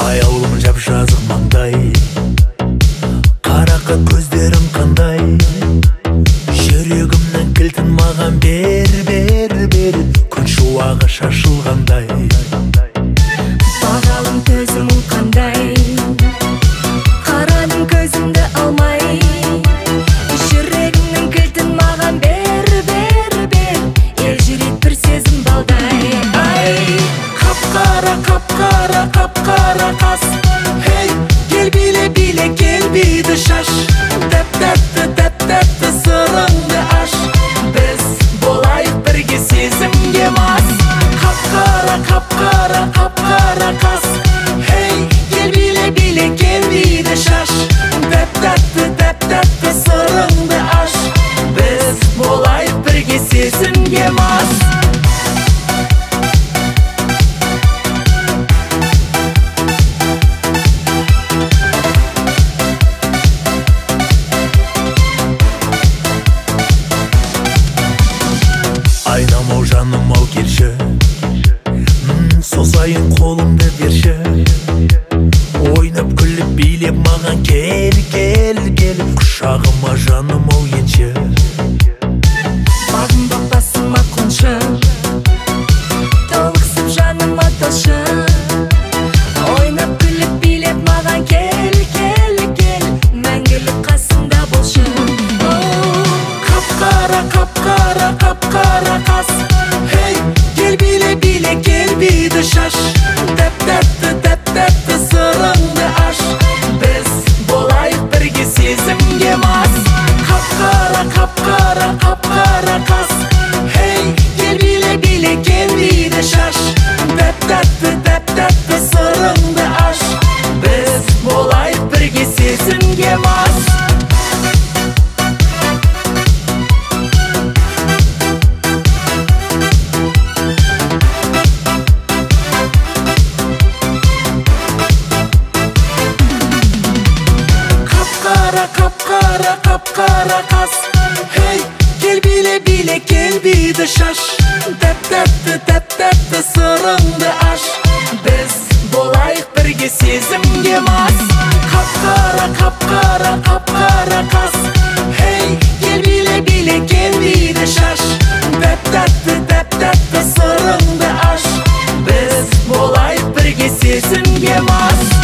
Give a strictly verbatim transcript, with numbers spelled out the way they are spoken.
аяулым жап-жазық маңдай, қарақат көздерің қандай, жүрегімнің кілтін маған бер, бер, бер, күн шуағы шашылғандай. Бағалым төзімің қандай, қарадым көзімді алмай, жүрегімнің кілтін маған бер, бер, бер, елжірет бір сезім балдай. Ай, қап-қара, қап-қара, қап-қара қас, хей, кел биле, биле, кел биді шаш, тәп-тәпті, тәп-тәпті сырыңды аш, біз болайық бірге сезімге мас. Қап-қара, қап-қара, қап-қара қас, хей, кел биле, биле, кел биді шаш, тәп-тәпті, тәп-тәпті сырыңды аш, біз болайық бірге сезімге мас. Айнамау жаным ау келші, созайын қолымды берші, ойнап күліп билеп маған кел, кел, кел, құшағыма жаным ау енші. Бағым бақпасыма қоншы, толықсып жаныма тошы, ойнап күліп билеп маған кел, кел, кел, мәңгілік қасымда болшы. Қап-қара, қап-қара, қап-қара қас, хей, кел биле, биле, кел биді шаш, тәп-тәпті, тәп-тәпті сырыңды аш, біз болайық бірге сезімге мас. Қап-қара, қап-қара, қап-қара қас, хей, кел биле, биле, кел биді шаш, тәп-тәпті, тәп-тәпті сырыңды аш, біз болайық бірге сезімге мас. Қап-қара, қап-қара қас, хей, кел биле, биле, кел биді шаш, тәп-тәпті, тәп-тәпті сырыңды аш, біз болайық бірге сезімге мас. Қап-қара, қап-қара, қап-қара қас, хей, кел биле, биле, кел биді шаш, тәп-тәпті, тәп-тәпті сырыңды аш, біз болайық бірге сезімге мас.